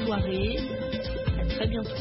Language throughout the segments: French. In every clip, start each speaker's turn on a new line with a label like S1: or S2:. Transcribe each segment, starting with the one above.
S1: soirée. À très bientôt.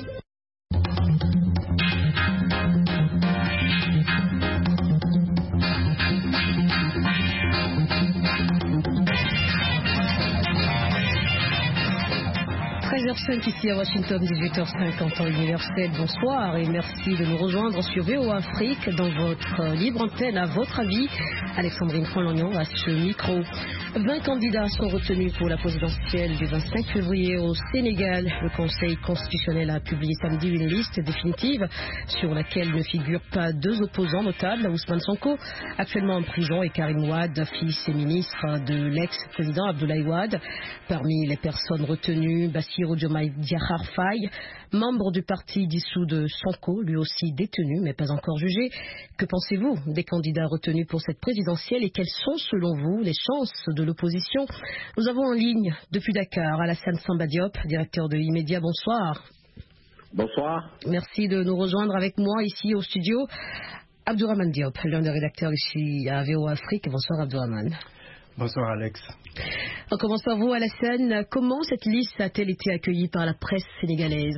S1: 13h05 ici à Washington, 18h05 en temps universel. Bonsoir et merci de nous rejoindre sur VOA Afrique dans votre libre antenne. À votre avis, Alexandrine Franlognon à ce micro. 20 candidats sont retenus pour la présidentielle du 25 février au Sénégal. Le Conseil constitutionnel a publié samedi une liste définitive sur laquelle ne figurent pas deux opposants notables, Ousmane Sonko, actuellement en prison, et Karim Wade, fils et ministre de l'ex-président Abdoulaye Wade. Parmi les personnes retenues, Bassirou Diomaye Diakhar Faye, membre du parti dissous de Sonko, lui aussi détenu mais pas encore jugé. Que pensez-vous des candidats retenus pour cette présidentielle et quelles sont selon vous les chances de l'opposition? Nous avons en ligne depuis Dakar Alassane Samba Diop, directeur de E-Media. Bonsoir.
S2: Bonsoir.
S1: Merci de nous rejoindre avec moi ici au studio. Abdourahmane Diop, l'un des rédacteurs ici à VOA Afrique. Bonsoir Abdourahmane.
S3: Bonsoir Alex.
S1: On commence par vous Alassane. Comment cette liste a-t-elle été accueillie par la presse sénégalaise?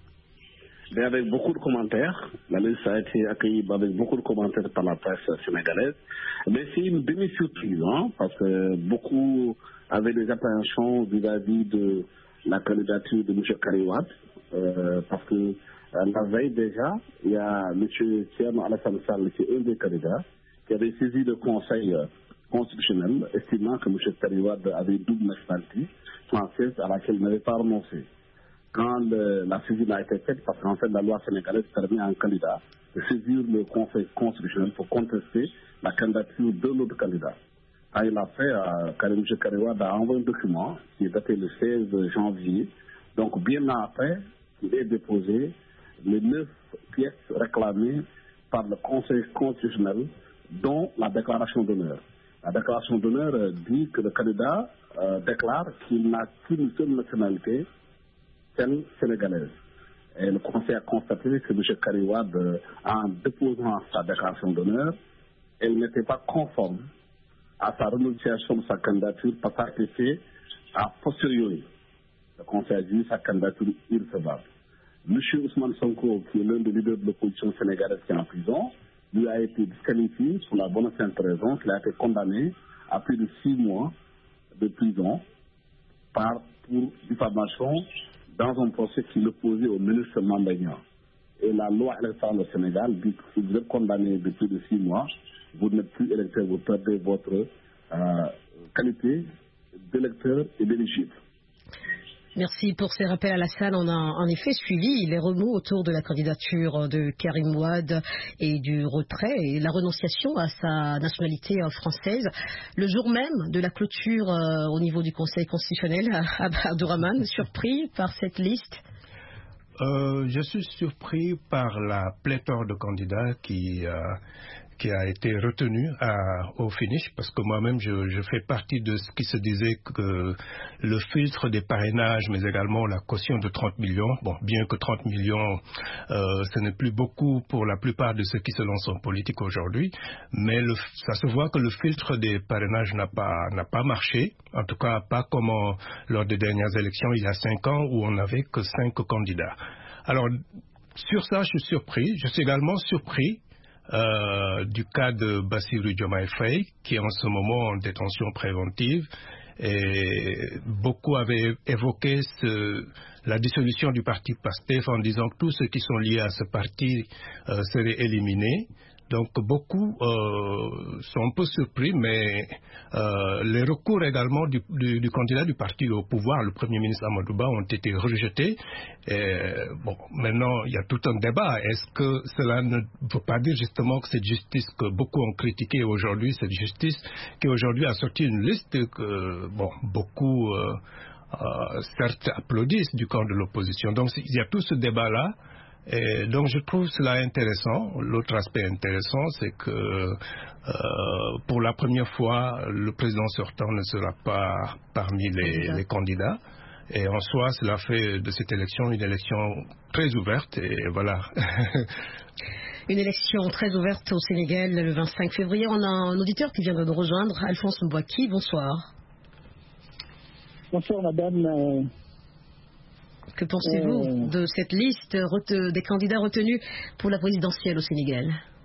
S2: Avec beaucoup de commentaires. La liste a été accueillie avec beaucoup de commentaires par la presse sénégalaise. Mais c'est une demi-surprise, parce que beaucoup avaient des appréhensions vis-à-vis de la candidature de M. Karim Wade. Parce que la veille déjà, il y a M. Thierno Alassane Sall, qui est un des candidats, qui avait saisi le Conseil constitutionnel, estimant que M. Karim Wade avait double nationalité française à laquelle il n'avait pas renoncé. Quand la saisine a été faite, parce qu'en fait la loi sénégalaise permet à un candidat de saisir le Conseil constitutionnel pour contester la candidature de l'autre candidat. Quand il l'a fait, M. Karim Wade a envoyé un document qui est daté le 16 janvier, donc bien après il est déposé les 9 pièces réclamées par le Conseil constitutionnel, dont la déclaration d'honneur. La déclaration d'honneur dit que le candidat déclare qu'il n'a qu'une seule nationalité, celle sénégalaise. Et le Conseil a constaté que M. Karim Wade, en déposant sa déclaration d'honneur, elle n'était pas conforme à sa renonciation de sa candidature parce qu'elle a été faite a posteriori. Le Conseil a dit sa candidature irrecevable. M. Ousmane Sonko, qui est l'un des leaders de l'opposition sénégalaise qui est en prison, lui a été disqualifié pour la bonne et simple raison qu'il a été condamné à plus de 6 mois de prison pour diffamation dans un procès qui l'opposait au ministre Mandagnan. Et la loi électorale au Sénégal dit que si vous êtes condamné de plus de 6 mois, vous n'êtes plus électeur, vous perdez votre qualité d'électeur et d'éligible.
S1: Merci pour ces rappels Alassane. On a en effet suivi les remous autour de la candidature de Karim Wade et du retrait et la renonciation à sa nationalité française. Le jour même de la clôture au niveau du Conseil constitutionnel, Abdourahmane, surpris par cette liste?
S3: Je suis surpris par la pléthore de candidats qui a été retenu au finish, parce que moi-même je fais partie de ce qui se disait que le filtre des parrainages, mais également la caution de 30 millions, bon, bien que 30 millions ce n'est plus beaucoup pour la plupart de ceux qui se lancent en politique aujourd'hui, mais ça se voit que le filtre des parrainages n'a pas marché, en tout cas pas comme lors des dernières élections il y a 5 ans où on n'avait que 5 candidats. Alors sur ça je suis surpris. Je suis également surpris du cas de Bassirou Diomaye Faye, qui est en ce moment en détention préventive. Et beaucoup avaient évoqué la dissolution du parti PASTEF en disant que tous ceux qui sont liés à ce parti seraient éliminés. Donc beaucoup sont un peu surpris, mais les recours également du candidat du parti au pouvoir, le Premier ministre Amadou Ba, ont été rejetés. Et, bon, maintenant, il y a tout un débat. Est-ce que cela ne veut pas dire justement que cette justice que beaucoup ont critiquée aujourd'hui, cette justice qui aujourd'hui a sorti une liste que beaucoup certes applaudissent du camp de l'opposition. Donc il y a tout ce débat-là. Et donc je trouve cela intéressant. L'autre aspect intéressant, c'est que pour la première fois, le président sortant ne sera pas parmi les candidats. Et en soi, cela fait de cette élection une élection très ouverte. Et voilà.
S1: Une élection très ouverte au Sénégal le 25 février. On a un auditeur qui vient de nous rejoindre, Alphonse Mbouaki. Bonsoir.
S4: Bonsoir madame.
S1: Que pensez-vous de cette liste des candidats retenus pour la présidentielle au Sénégal?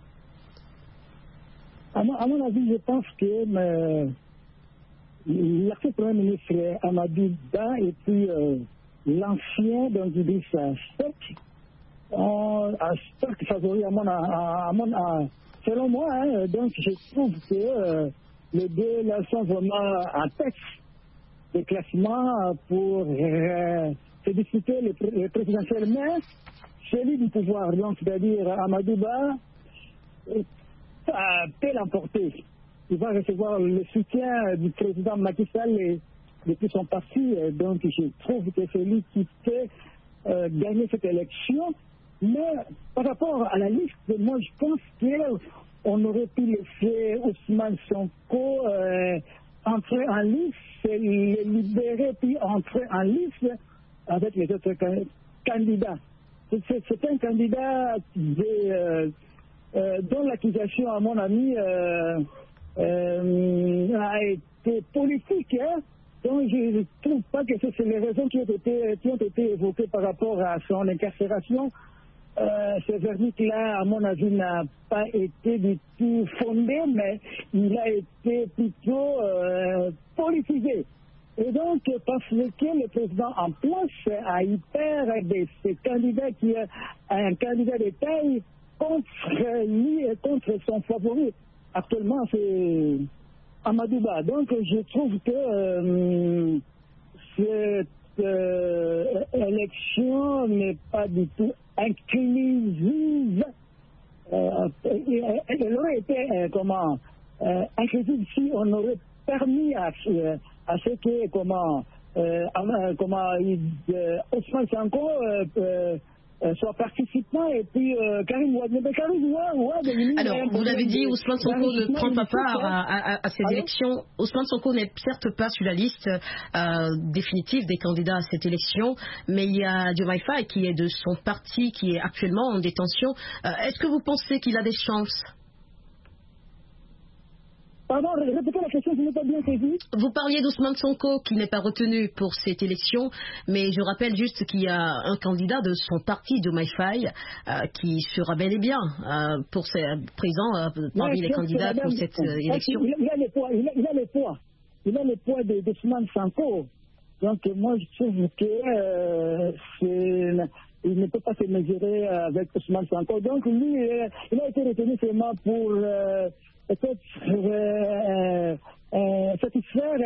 S4: À mon avis, je pense que l'actuel Premier ministre Amadou Ba et puis l'ancien Idrissa Seck ont un cercle favori selon moi. Donc je trouve que les deux là sont vraiment en tête de classement pour se disputer les présidentielles, mais celui du pouvoir, donc c'est-à-dire Amadou Ba, peut l'emporter. Il va recevoir le soutien du président Macky Sall depuis son parti. Donc je trouve que c'est lui qui peut gagner cette élection. Mais par rapport à la liste, moi je pense qu'on aurait pu laisser Ousmane Sonko entrer en liste, les libérer puis entrer en liste avec les autres candidats. C'est un candidat dont l'accusation, à mon avis, a été politique. Donc je ne trouve pas que c'est les raisons qui ont été évoquées par rapport à son incarcération. Ce verdict-là, à mon avis, n'a pas été du tout fondé, mais il a été plutôt politisé. Et donc, parce que le président en place a eu peur de ce candidat qui est un candidat de taille contre lui et contre son favori. Actuellement, c'est Amadou Ba. Donc, je trouve que cette élection n'est pas du tout inclusive. Elle aurait été inclusive si on aurait permis à ce que Ousmane Sonko soit participant et puis Karim Wade.
S1: Alors, vous l'avez dit, Ousmane Sonko ne prend pas part à ces élections. Ousmane Sonko n'est certes pas sur la liste définitive des candidats à cette élection, mais il y a Diomaye Faye qui est de son parti, qui est actuellement en détention. Est-ce que vous pensez qu'il a des chances?
S4: Pardon, répétez la question, je n'ai pas bien saisi.
S1: Vous parliez d'Ousmane Sonko qui n'est pas retenu pour cette élection, mais je rappelle juste qu'il y a un candidat de son parti, Diomaye Faye, qui sera bel et bien présent parmi les candidats pour cette élection.
S4: Il a le poids d'Ousmane Sonko. Donc moi je trouve qu'il ne peut pas se mesurer avec Ousmane Sonko. Donc lui, il a été retenu seulement pour peut-être satisfaire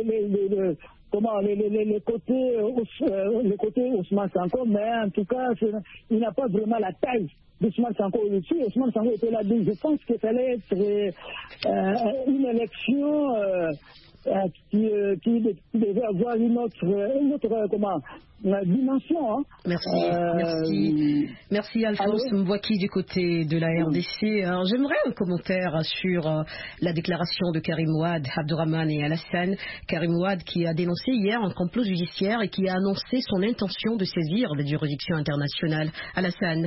S4: les côtés Ousmane Sonko, mais en tout cas, il n'a pas vraiment la taille d'Ousmane Sonko ici. Ousmane Sonko était là, je pense que ça allait être une élection qui devait avoir une autre dimension. Hein.
S1: Merci Alphonse Mbouaki du côté de la RDC. Alors, j'aimerais un commentaire sur la déclaration de Karim Wade, Abdourahmane et Alassane. Karim Wade qui a dénoncé hier un complot judiciaire et qui a annoncé son intention de saisir la juridiction internationale. Alassane.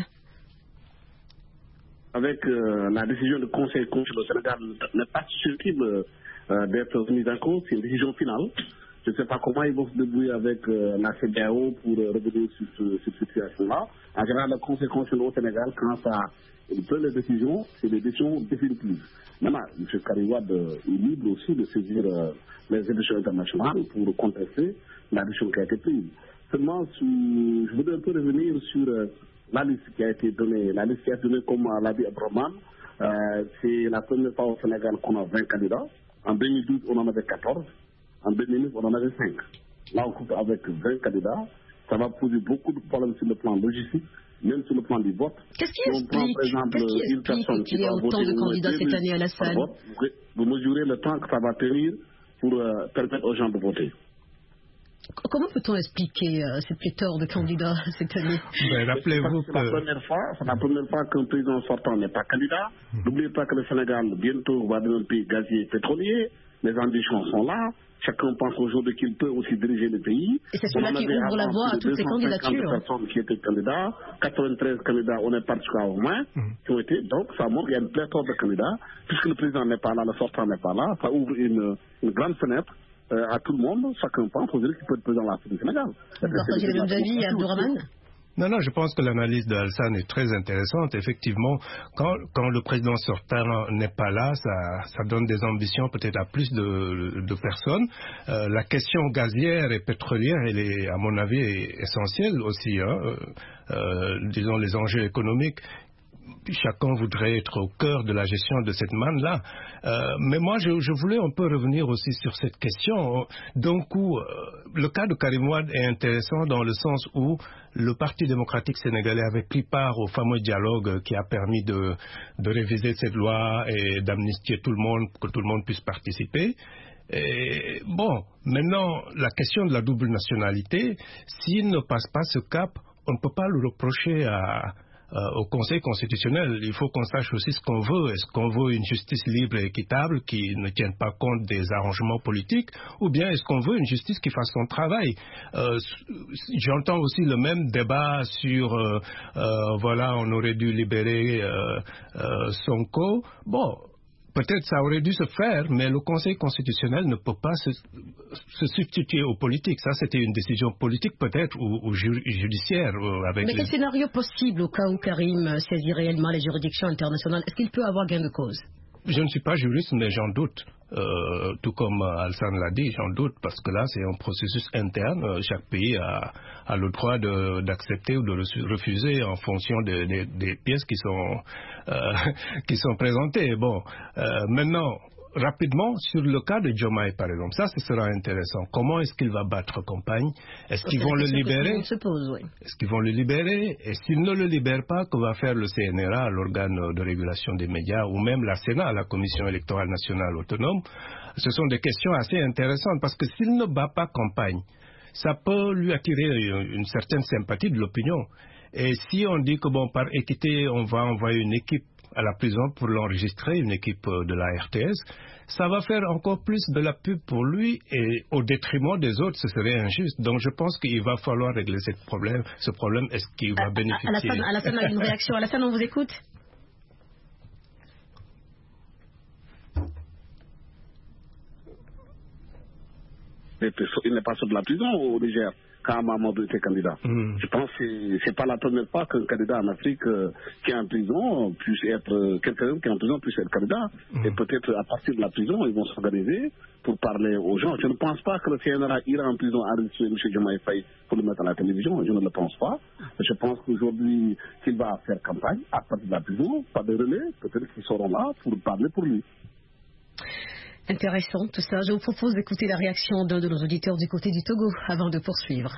S2: Avec la décision du Conseil constitutionnel au Sénégal n'est pas susceptible d'être mise en cause, c'est une décision finale. Je ne sais pas comment ils vont se débrouiller avec la CEDEAO pour revenir sur cette situation-là. En général, le Conseil constitutionnel au Sénégal, quand ça prend les décisions, c'est des décisions définitives. Maintenant, M. Karim Wade est libre aussi de saisir les institutions internationales pour contester la décision qui a été prise. Seulement, je voudrais un peu revenir sur la liste qui a été donnée. La liste qui a été donnée, comme l'a dit Abdourahmane, c'est la première fois au Sénégal qu'on a 20 candidats. En 2012, on en avait 14. En 2009, on en avait 5. Là, on coupe avec 20 candidats. Ça va poser beaucoup de problèmes sur le plan logistique, même sur le plan du vote.
S1: Qu'est-ce qui explique qu'il y ait autant de candidats cette année à la salle?
S2: Vous mesurez le temps que ça va tenir pour permettre aux gens de voter.
S1: Comment peut-on expliquer cette pléthore de candidats cette année?
S3: Rappelez-vous que
S2: c'est la première fois qu'un président sortant n'est pas candidat. N'oubliez pas que le Sénégal bientôt va devenir un pays gazier et pétrolier. Les ambitions sont là. Chacun pense aujourd'hui qu'il peut aussi diriger le pays.
S1: Et c'est cela qui ouvre la voie à toutes ces candidatures.
S2: Personnes qui étaient candidats, 93 candidats, on est parti jusqu'à au moins, qui ont été. Donc ça montre qu'il y a une pléthore de candidats. Puisque le président n'est pas là, le sortant n'est pas là, ça ouvre une grande fenêtre à tout le monde, chacun pense aujourd'hui qu'il peut être président de l'Afrique du Sénégal.
S1: Vous partagez le même avis, Abdourahmane?
S3: Non, je pense que l'analyse de Alassane est très intéressante. Effectivement, quand le président sortant n'est pas là, ça donne des ambitions peut-être à plus de personnes. La question gazière et pétrolière, elle est, à mon avis, essentielle aussi. Disons, les enjeux économiques. Chacun voudrait être au cœur de la gestion de cette manne-là. Mais moi, je voulais un peu revenir aussi sur cette question. D'un coup, le cas de Karim Wade est intéressant dans le sens où le Parti démocratique sénégalais avait pris part au fameux dialogue qui a permis de réviser cette loi et d'amnistier tout le monde, pour que tout le monde puisse participer. Et bon, maintenant, la question de la double nationalité, s'il ne passe pas ce cap, on ne peut pas le reprocher au Conseil constitutionnel. Il faut qu'on sache aussi ce qu'on veut. Est-ce qu'on veut une justice libre et équitable qui ne tienne pas compte des arrangements politiques, ou bien est-ce qu'on veut une justice qui fasse son travail? J'entends aussi le même débat sur voilà, on aurait dû libérer Sonko. Bon, peut-être ça aurait dû se faire, mais le Conseil constitutionnel ne peut pas se substituer aux politiques. Ça, c'était une décision politique peut-être ou judiciaire.
S1: Mais quel scénario possible au cas où Karim saisit réellement les juridictions internationales? Est-ce qu'il peut avoir gain de cause?
S3: Je ne suis pas juriste, mais j'en doute. Tout comme Alassane l'a dit, j'en doute, parce que là, c'est un processus interne. Chaque pays a le droit d'accepter ou de refuser en fonction des pièces qui sont présentées. Bon, maintenant, rapidement, sur le cas de Diomaye, par exemple, ça, ce sera intéressant. Comment est-ce qu'il va battre campagne? Est-ce qu'ils vont le libérer? Est-ce qu'ils vont le libérer? Et s'ils ne le libèrent pas, que va faire le CNRA, l'organe de régulation des médias, ou même la Sénat, la Commission électorale nationale autonome? Ce sont des questions assez intéressantes, parce que s'il ne bat pas campagne, ça peut lui attirer une certaine sympathie de l'opinion. Et si on dit que, bon, par équité, on va envoyer une équipe à la prison pour l'enregistrer, une équipe de la RTS, ça va faire encore plus de la pub pour lui et au détriment des autres, ce serait injuste. Donc je pense qu'il va falloir régler ce problème. Est-ce qu'il va bénéficier?
S1: Alassane a une réaction. Alassane, on vous écoute.
S2: Il n'est pas sur de la prison au Niger quand Mamadou était candidat. Je pense que c'est pas la première fois qu'un candidat en Afrique qui est en prison puisse être quelqu'un qui est en prison puisse être candidat. Et peut-être à partir de la prison, ils vont s'organiser pour parler aux gens. Je ne pense pas que le CNRA ira en prison enregistrer M. Diomaye Faye pour le mettre à la télévision. Je ne le pense pas. Je pense qu'aujourd'hui, qu'il va faire campagne à partir de la prison, pas de relais, peut-être qu'ils seront là pour parler pour lui.
S1: Intéressant tout ça. Je vous propose d'écouter la réaction d'un de nos auditeurs du côté du Togo avant de poursuivre.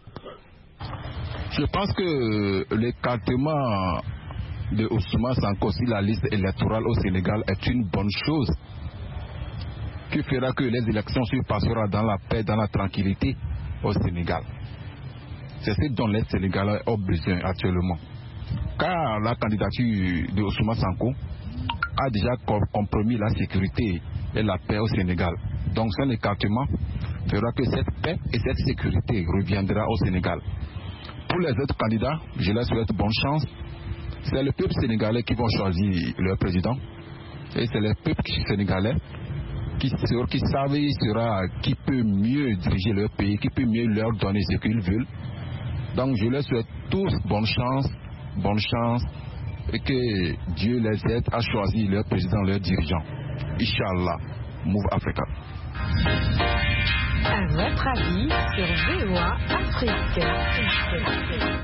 S5: Je pense que l'écartement de Ousmane Sonko sur la liste électorale au Sénégal est une bonne chose qui fera que les élections se passeront dans la paix, dans la tranquillité au Sénégal. C'est ce dont les Sénégalais ont besoin actuellement. Car la candidature de Ousmane Sonko a déjà compromis la sécurité et la paix au Sénégal. Donc son écartement fera que cette paix et cette sécurité reviendra au Sénégal. Pour les autres candidats, je leur souhaite bonne chance. C'est le peuple sénégalais qui va choisir leur président. Et c'est le peuple sénégalais qui savent qui peut mieux diriger leur pays, qui peut mieux leur donner ce qu'ils veulent. Donc je leur souhaite tous bonne chance et que Dieu les aide à choisir leur président, leur dirigeant. Inch'Allah, Move Africa.
S1: À votre avis sur VOA Afrique.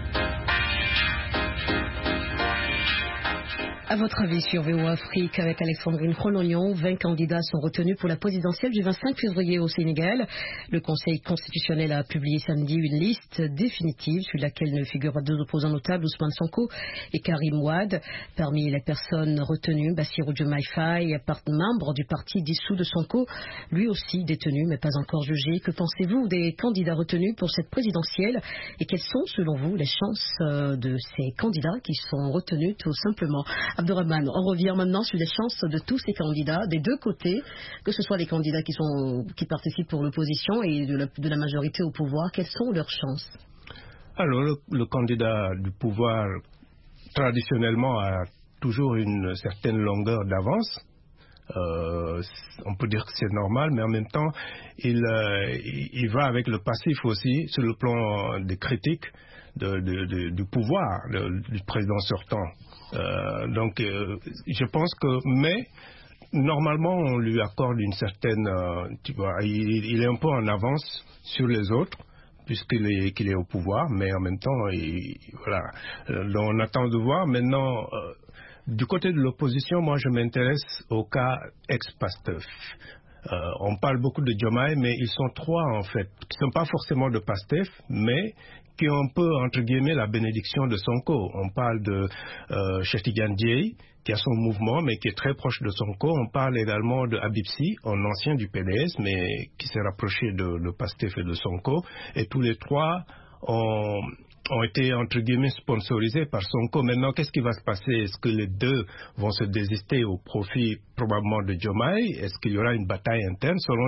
S1: À votre avis sur VOA Afrique, avec Alexandrine Rolognon, 20 candidats sont retenus pour la présidentielle du 25 février au Sénégal. Le Conseil constitutionnel a publié samedi une liste définitive sur laquelle ne figurent deux opposants notables, Ousmane Sonko et Karim Wade. Parmi les personnes retenues, Bassirou Diomaye Faye, membre du parti dissous de Sonko, lui aussi détenu mais pas encore jugé. Que pensez-vous des candidats retenus pour cette présidentielle et quelles sont selon vous les chances de ces candidats qui sont retenus tout simplement? Abdourahmane, on revient maintenant sur les chances de tous ces candidats, des deux côtés, que ce soit les candidats qui participent pour l'opposition et de la majorité au pouvoir. Quelles sont leurs chances?
S3: Alors, le candidat du pouvoir, traditionnellement, a toujours une certaine longueur d'avance. On peut dire que c'est normal, mais en même temps, il va avec le passif aussi sur le plan des critiques du pouvoir du président sortant. Donc, je pense que, mais normalement, on lui accorde une certaine, il est un peu en avance sur les autres, puisqu'il est au pouvoir, mais en même temps, voilà. Donc, on attend de voir. Maintenant, du côté de l'opposition, moi, je m'intéresse au cas ex-Pastef. On parle beaucoup de Diomaye, mais ils sont trois, en fait, qui ne sont pas forcément de Pastef, mais qui ont un peu, entre guillemets, la bénédiction de Sonko. On parle de Cheikh Tidiane Dièye, qui a son mouvement, mais qui est très proche de Sonko. On parle également de Habib Sy, un ancien du PDS, mais qui s'est rapproché de Pastef et de Sonko. Et tous les trois ont été, entre guillemets, sponsorisés par Sonko. Maintenant, qu'est-ce qui va se passer? Est-ce que les deux vont se désister au profit probablement de Diomaye? Est-ce qu'il y aura une bataille interne? Selon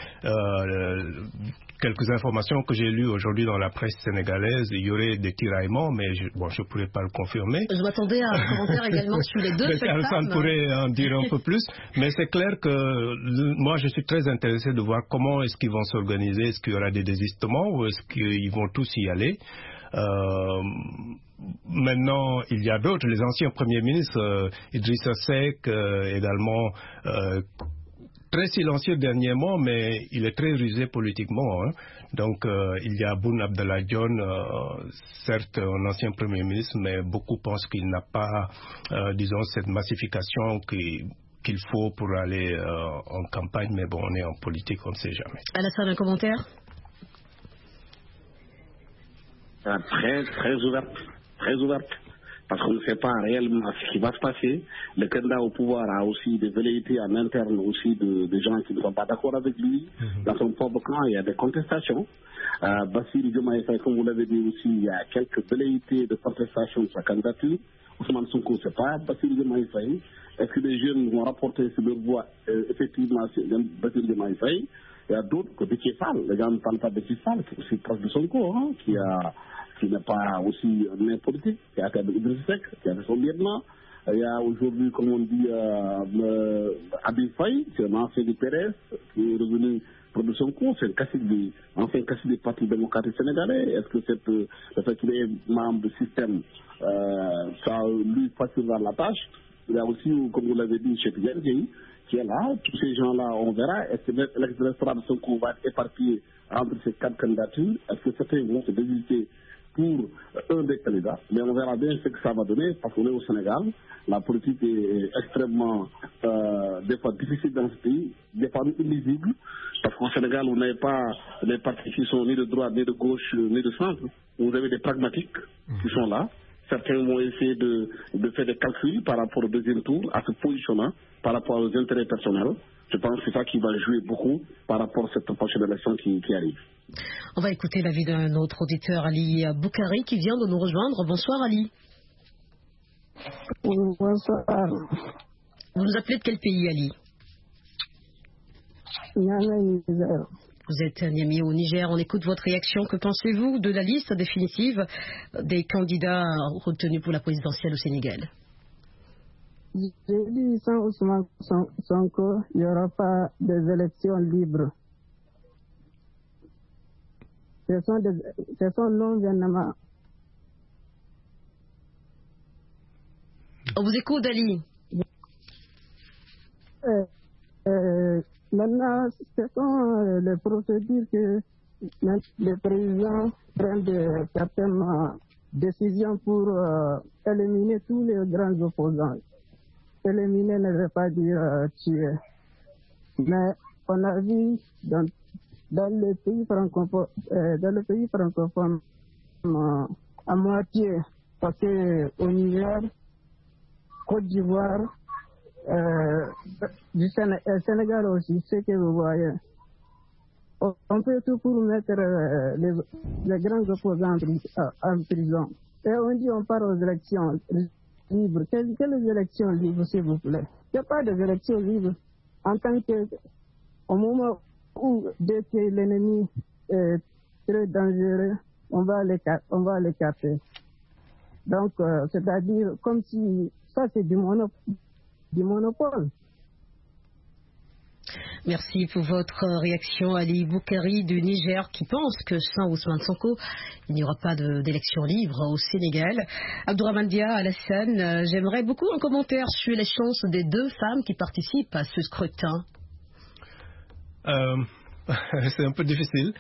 S3: quelques informations que j'ai lues aujourd'hui dans la presse sénégalaise, il y aurait des tiraillements, mais je ne pourrais pas le confirmer.
S1: Je m'attendais à un commentaire également sur les deux spectacles.
S3: Ça pourrait en dire un peu plus, mais c'est clair que moi je suis très intéressé de voir comment est-ce qu'ils vont s'organiser. Est-ce qu'il y aura des désistements ou est-ce qu'ils vont tous y aller? Maintenant, il y a d'autres, les anciens premiers ministres, Idrissa Seck, également très silencieux dernièrement, mais il est très rusé politiquement. Hein. Donc, il y a Boun Abdallah Dionne, certes un ancien Premier ministre, mais beaucoup pensent qu'il n'a pas, disons, cette massification qu'il faut pour aller en campagne. Mais bon, on est en politique, on ne sait jamais.
S1: Alassane, un commentaire?
S2: Très ouverte. Très ouverte. Parce qu'on ne sait pas réellement ce qui va se passer. Le candidat au pouvoir a aussi des velléités en interne aussi de gens qui ne sont pas d'accord avec lui. Dans son propre camp, il y a des contestations. Bassirou Diomaye Faye, comme vous l'avez dit aussi, il y a quelques velléités de contestation de sa candidature. Ousmane Sonko, c'est pas Bassirou Diomaye Faye. Est-ce que les jeunes vont rapporter sur leur voix effectivement Bassirou Diomaye Faye? Il y a d'autres que Déthié Fall. Les gens ne parlent pas de Déthié Fall, qui est aussi proche de Sonko, hein, qui n'est pas aussi un politique, qui a fait Idrissa Seck, qui a fait son lieutenant. Il y a aujourd'hui, comme on dit, Habib Faye, c'est un ancien du PDS, qui est revenu pour de Sonko, c'est ancien cacique du Parti démocratique sénégalais. Est-ce que le fait qu'il est membre du système, ça lui facilitera la tâche? Il y a aussi, comme vous l'avez dit, Cheikh Tidiane Dièye, qui est là. Tous ces gens-là, on verra. Est-ce que l'électorat de Sonko va être éparpillé entre ces quatre candidatures? Est-ce que certains vont se désister pour un des candidats? Mais on verra bien ce que ça va donner, parce qu'on est au Sénégal. La politique est extrêmement, des fois difficile dans ce pays, des fois illisible, parce qu'au Sénégal, on n'est pas des partis qui sont ni de droite, ni de gauche, ni de centre. Vous avez des pragmatiques qui sont là. Certains vont essayer de faire des calculs par rapport au deuxième tour, à ce positionnement, par rapport aux intérêts personnels. Je pense que c'est ça qui va jouer beaucoup par rapport à cette prochaine élection qui arrive.
S1: On va écouter l'avis d'un autre auditeur, Ali Boukari, qui vient de nous rejoindre. Bonsoir Ali.
S6: Bonsoir.
S1: Vous nous appelez de quel pays, Ali?
S6: Niger.
S1: Vous êtes Niamey au Niger. On écoute votre réaction. Que pensez-vous de la liste définitive des candidats retenus pour la présidentielle au Sénégal?
S6: J'ai dit sans Ousmane Sonko, il n'y aura pas des élections libres. Ce sont non-gouvernements.
S1: On vous écoute, Ali.
S6: Maintenant, ce sont les procédures que les présidents prennent certaines décisions pour éliminer tous les grands opposants. Éliminer ne veut pas dire tuer. Mais on a vu dans le pays francophone, à moitié, parce qu'au Niger, Côte d'Ivoire, du Sénégal aussi, ce que vous voyez. On fait tout pour mettre les grands opposants en prison. Et on dit on part aux élections libres. Quelles élections libres, s'il vous plaît? Il n'y a pas d'élections libres. En tant que, au moment où, dès que l'ennemi est très dangereux, on va les capter. Donc, c'est-à-dire comme si ça c'est du monopole.
S1: Merci pour votre réaction, Ali Boukari du Niger, qui pense que sans Ousmane Sonko, il n'y aura pas d'élection libre au Sénégal. Abdourahmane Dia, Alassane, j'aimerais beaucoup un commentaire sur les chances des deux femmes qui participent à ce scrutin.
S3: C'est un peu difficile.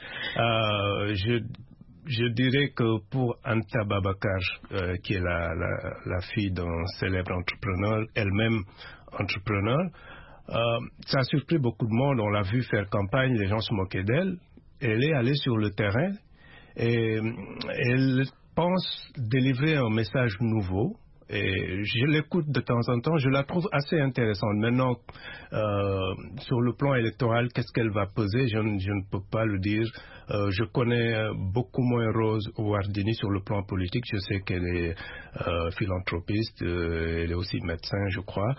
S3: Je dirais que pour Anta Babakar, qui est la fille d'un célèbre entrepreneur, elle-même entrepreneur, ça a surpris beaucoup de monde. On l'a vu faire campagne, les gens se moquaient d'elle. Elle est allée sur le terrain et elle pense délivrer un message nouveau. Et je l'écoute de temps en temps, je la trouve assez intéressante. Maintenant, sur le plan électoral, qu'est-ce qu'elle va peser, je ne peux pas le dire. Je connais beaucoup moins Rose Wardini sur le plan politique. Je sais qu'elle est philanthropiste, elle est aussi médecin, je crois.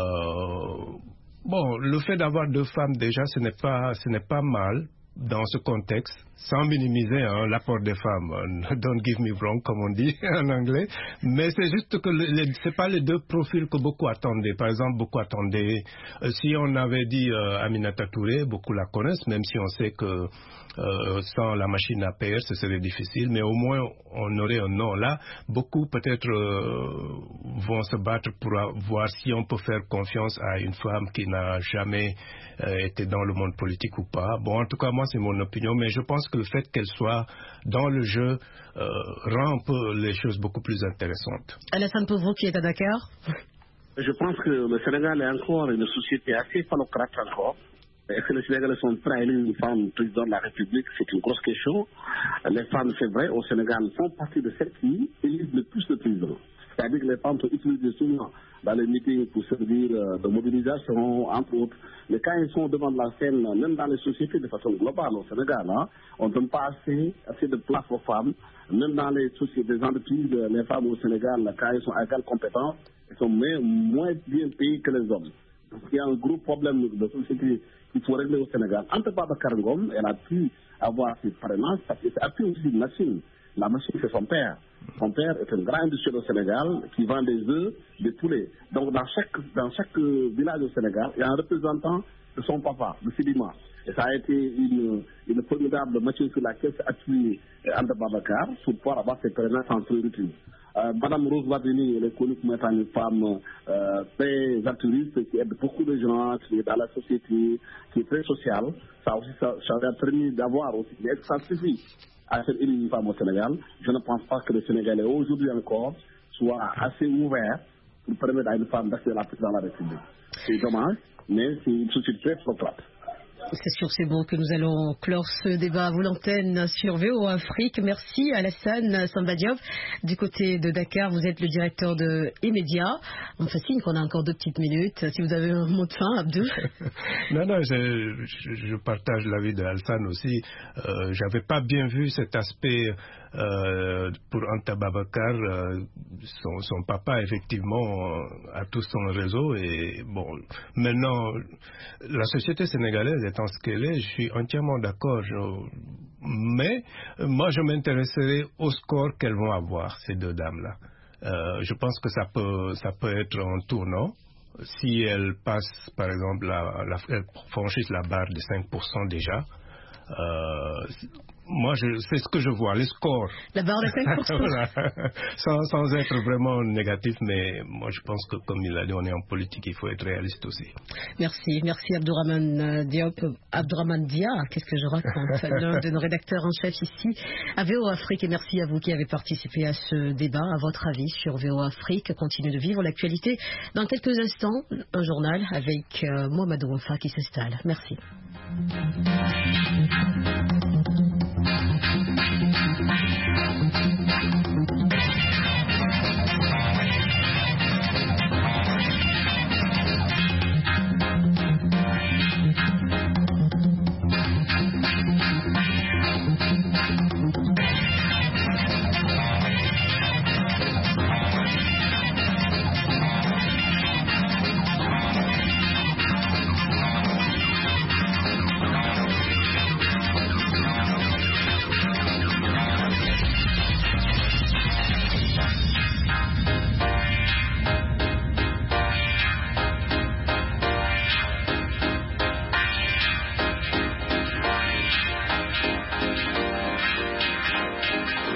S3: Bon, le fait d'avoir deux femmes déjà, ce n'est pas mal dans ce contexte, sans minimiser l'apport des femmes. Don't give me wrong, comme on dit en anglais. Mais c'est juste que c'est pas les deux profils que beaucoup attendaient. Par exemple, beaucoup attendaient, si on avait dit Aminata Touré, beaucoup la connaissent, même si on sait que sans la machine à PR, ce serait difficile, mais au moins on aurait un nom là. Beaucoup peut-être vont se battre pour voir si on peut faire confiance à une femme qui n'a jamais été dans le monde politique ou pas. Bon, en tout cas, moi, c'est mon opinion, mais je pense que le fait qu'elle soit dans le jeu rend un peu les choses beaucoup plus intéressantes.
S1: Alassane Pouvreau, qui est à Dakar.
S2: Je pense que le Sénégal est encore une société assez phallocrate encore. Est-ce que les Sénégalais sont prêts à élire une femme président de la République? C'est une grosse question. Les femmes, c'est vrai, au Sénégal, font partie de celles qui élisent le plus de présidents. C'est-à-dire que les femmes sont utilisées souvent dans les meetings pour servir de mobilisation, entre autres. Mais quand elles sont devant la scène, même dans les sociétés de façon globale au Sénégal, on ne donne pas assez de place aux femmes. Même dans les sociétés, des entreprises, les femmes au Sénégal, quand elles sont à égale compétence, elles sont moins bien payées que les hommes. Donc il y a un gros problème de société qu'il faut régler au Sénégal. Anta Babacar Ngom, elle a pu avoir ses parrainages parce que c'est appuyé aussi une machine. La machine, c'est son père. Son père est un grand industriel au Sénégal qui vend des œufs, des poulets. Donc, dans chaque village au Sénégal, il y a un représentant de son papa, de Sidima. Et ça a été une formidable machine sur laquelle s'est appuyé Anta Babacar pour pouvoir avoir ses parrainages sans priorité. Madame Rose Wardini, elle est connue comme étant une femme très altruiste, qui aide beaucoup de gens, qui est dans la société, qui est très sociale. Ça aussi, ça a permis d'avoir aussi, mais ça suffit à faire élire une femme au Sénégal. Je ne pense pas que le Sénégalais aujourd'hui encore soit assez ouvert pour permettre à une femme d'accéder dans la République. C'est dommage, mais c'est une société très flotante.
S1: C'est sur ces mots que nous allons clore ce débat à vous l'antenne sur VOA Afrique. Merci Alassane Samba Diop. Du côté de Dakar, vous êtes le directeur de E-Media. On me fascine qu'on a encore 2 petites minutes. Si vous avez un mot de fin, Abdou.
S3: Non, je partage l'avis de Alassane aussi. J'avais pas bien vu cet aspect pour Anta Babacar. Son papa, effectivement, a tout son réseau. Et bon, maintenant, la société sénégalaise étant ce qu'elle est, je suis entièrement d'accord. Mais moi, je m'intéresserai au score qu'elles vont avoir, ces deux dames-là. Je pense que ça peut être un tournant. Si elles passent, par exemple, elles franchissent la barre de 5% déjà, moi, c'est ce que je vois, les scores.
S1: La barre de 5%.
S3: Voilà. Sans être vraiment négatif, mais moi, je pense que, comme il a dit, on est en politique, il faut être réaliste aussi.
S1: Merci Abdourahmane Diop. Abdourahmane Dia, qu'est-ce que je raconte? L'un de nos rédacteurs en chef ici à VOA Afrique. Et merci à vous qui avez participé à ce débat. À votre avis sur VOA Afrique, continuez de vivre l'actualité. Dans quelques instants, un journal avec Mohamedou Wafa qui s'installe. Merci.